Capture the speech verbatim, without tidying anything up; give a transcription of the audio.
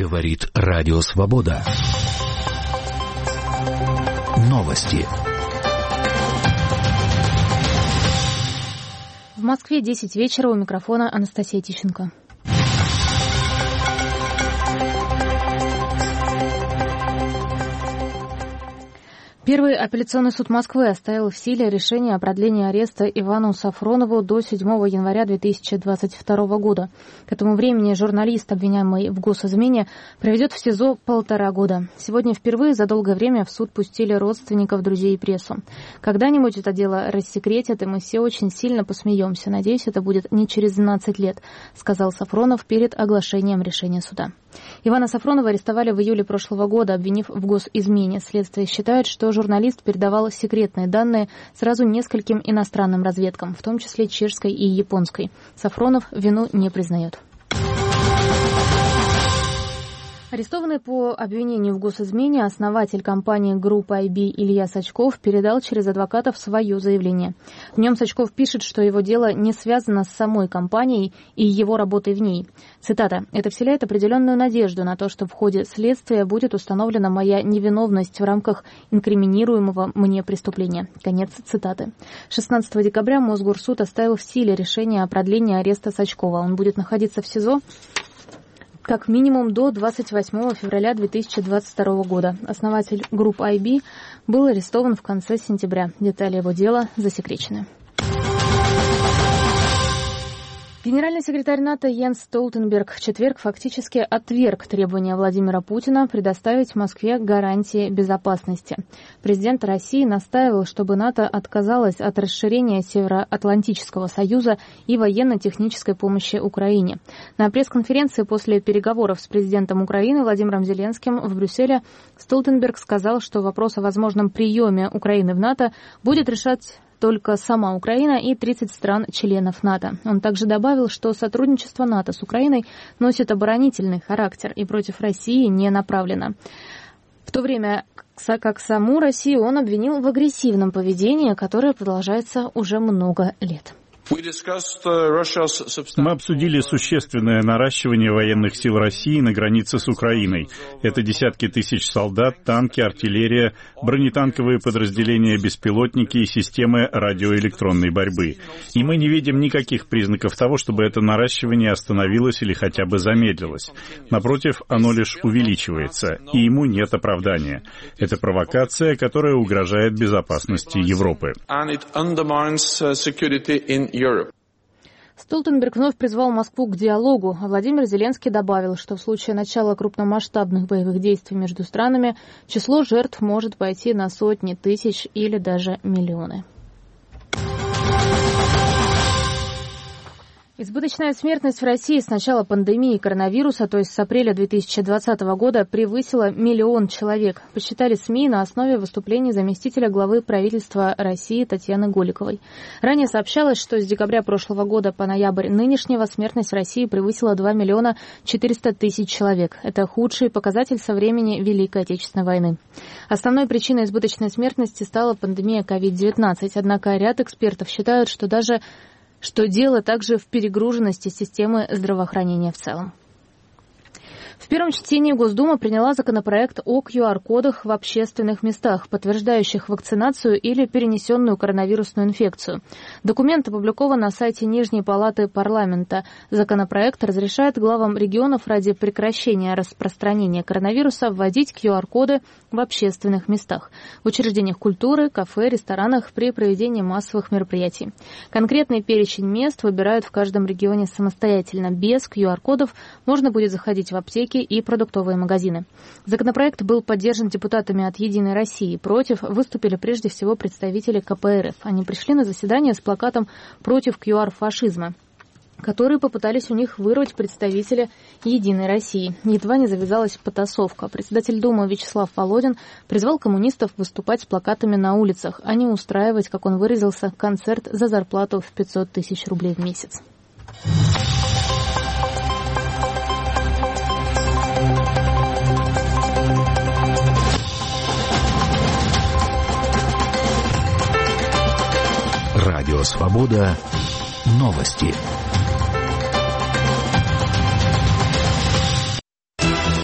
Говорит Радио Свобода. Новости. В Москве десять вечера, у микрофона Анастасия Тищенко. Первый апелляционный суд Москвы оставил в силе решение о продлении ареста Ивану Сафронову до седьмого января две тысячи двадцать второго года. К этому времени журналист, обвиняемый в госизмене, проведет в СИЗО полтора года. Сегодня впервые за долгое время в суд пустили родственников, друзей и прессу. Когда-нибудь это дело рассекретят, и мы все очень сильно посмеемся. Надеюсь, это будет не через двенадцать лет, сказал Сафронов перед оглашением решения суда. Ивана Сафронова арестовали в июле прошлого года, обвинив в госизмене. Следствие считает, что журналист передавал секретные данные сразу нескольким иностранным разведкам, в том числе чешской и японской. Сафронов вину не признает. Арестованный по обвинению в госизмене основатель компании Group ай би Илья Сачков передал через адвокатов свое заявление. В нем Сачков пишет, что его дело не связано с самой компанией и его работой в ней. Цитата. «Это вселяет определенную надежду на то, что в ходе следствия будет установлена моя невиновность в рамках инкриминируемого мне преступления». Конец цитаты. шестнадцатого декабря Мосгорсуд оставил в силе решение о продлении ареста Сачкова. Он будет находиться в СИЗО как минимум до двадцать восьмого февраля две тысячи двадцать второго года. Основатель Group ай би был арестован в конце сентября. Детали его дела засекречены. Генеральный секретарь НАТО Йенс Столтенберг в четверг фактически отверг требования Владимира Путина предоставить Москве гарантии безопасности. Президент России настаивал, чтобы НАТО отказалось от расширения Североатлантического союза и военно-технической помощи Украине. На пресс-конференции после переговоров с президентом Украины Владимиром Зеленским в Брюсселе Столтенберг сказал, что вопрос о возможном приеме Украины в НАТО будет решать только сама Украина и тридцать стран-членов НАТО. Он также добавил, что сотрудничество НАТО с Украиной носит оборонительный характер и против России не направлено. В то время как саму Россию он обвинил в агрессивном поведении, которое продолжается уже много лет. Мы обсудили существенное наращивание военных сил России на границе с Украиной. Это десятки тысяч солдат, танки, артиллерия, бронетанковые подразделения, беспилотники и системы радиоэлектронной борьбы. И мы не видим никаких признаков того, чтобы это наращивание остановилось или хотя бы замедлилось. Напротив, оно лишь увеличивается, и ему нет оправдания. Это провокация, которая угрожает безопасности Европы. Столтенберг вновь призвал Москву к диалогу, а Владимир Зеленский добавил, что в случае начала крупномасштабных боевых действий между странами число жертв может пойти на сотни тысяч или даже миллионы. Избыточная смертность в России с начала пандемии коронавируса, то есть с апреля две тысячи двадцатого года, превысила миллион человек, посчитали СМИ на основе выступлений заместителя главы правительства России Татьяны Голиковой. Ранее сообщалось, что с декабря прошлого года по ноябрь нынешнего смертность в России превысила два миллиона четыреста тысяч человек. Это худший показатель со времени Великой Отечественной войны. Основной причиной избыточной смертности стала пандемия ковид девятнадцать, однако ряд экспертов считают, что даже что дело также в перегруженности системы здравоохранения в целом. В первом чтении Госдума приняла законопроект о ку ар кодах в общественных местах, подтверждающих вакцинацию или перенесенную коронавирусную инфекцию. Документ опубликован на сайте Нижней палаты парламента. Законопроект разрешает главам регионов ради прекращения распространения коронавируса вводить ку ар коды в общественных местах, в учреждениях культуры, кафе, ресторанах при проведении массовых мероприятий. Конкретный перечень мест выбирают в каждом регионе самостоятельно. Без ку ар кодов можно будет заходить в аптеки и продуктовые магазины. Законопроект был поддержан депутатами от «Единой России». Против выступили прежде всего представители ка пэ эр эф. Они пришли на заседание с плакатом «Против ку ар-фашизма», которые попытались у них вырвать представители «Единой России». Едва не завязалась потасовка. Председатель Думы Вячеслав Володин призвал коммунистов выступать с плакатами на улицах, а не устраивать, как он выразился, концерт за зарплату в пятьсот тысяч рублей в месяц. Радио Свобода. Новости.